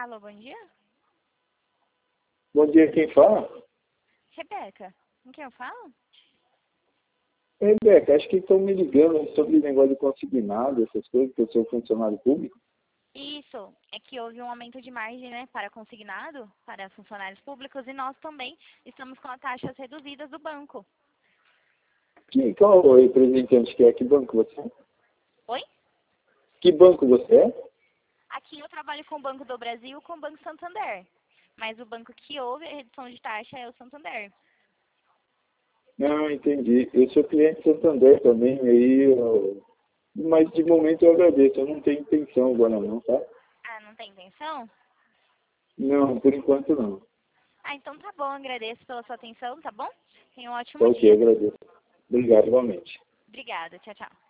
Alô, bom dia? Bom dia, quem fala? Rebeca, com quem eu falo? Rebeca, acho que estão me ligando sobre negócio de consignado, essas coisas, que eu sou funcionário público. Isso, é que houve um aumento de margem, né, para consignado, para funcionários públicos, e nós também estamos com as taxas reduzidas do banco. Qual é o representante que é? Que banco você é? Oi? Que banco você é? Aqui eu trabalho com o Banco do Brasil e com o Banco Santander, mas o banco que houve a redução de taxa é o Santander. Não, entendi. Eu sou cliente do Santander também, mas de momento eu agradeço, eu não tenho intenção agora não, tá? Ah, não tem intenção? Não, por enquanto não. Ah, então tá bom, agradeço pela sua atenção, tá bom? Tenha um Tá ótimo ok, dia. agradeço. Obrigado, igualmente. Obrigada, tchau, tchau.